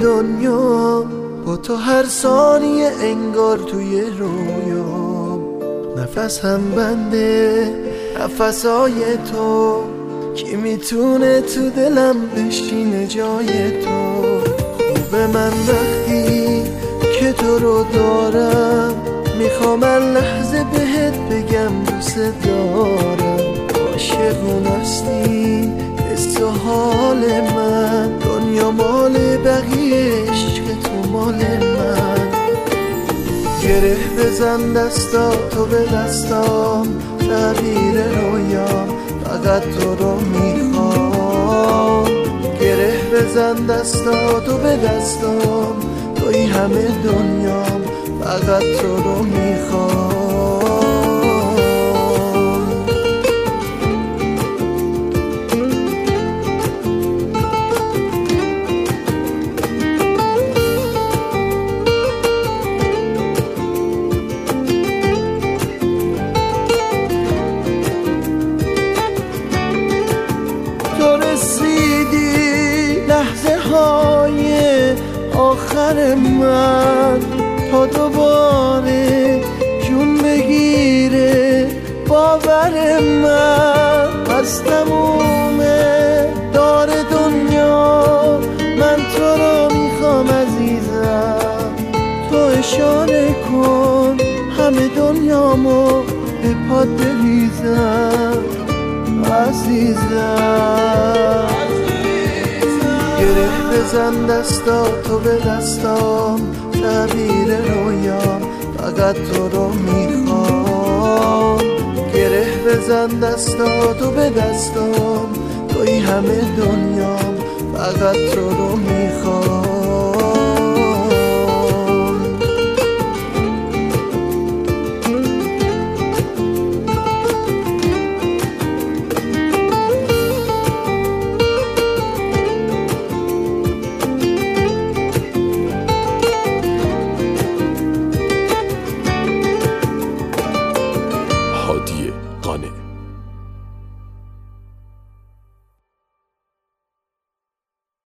دنیا، با تو هر ثانیه انگار توی رویام. نفس هم بنده نفسای تو، کی میتونه تو دلم بشینه جای تو. خوبه من وقتی که تو رو دارم، میخوام لحظه بهت بگم دوست دارم. عاشقون هستی حس و حال من، دنیا مال بقیه عشق تو مال من. گره بزن دستاتو به دستام، تعبیر رویام فقط تو رو میخوام. گره بزن دستاتو به دستام، توی همه دنیام فقط تو رو میخوام. تو رسیدی لحظه های آخر من، تا دوباره جون بگیره باور من. از تموم دار دنیا من تو رو میخوام عزیزم. تو اشاره کن همه دنیامو به پات بریزم عزیزم. گره بزن دستاتو به دستام، تعبیر رویام فقط تو رو میخوام. گره بزن دستاتو به دستام، توی همه دنیام فقط تو رو میخوام.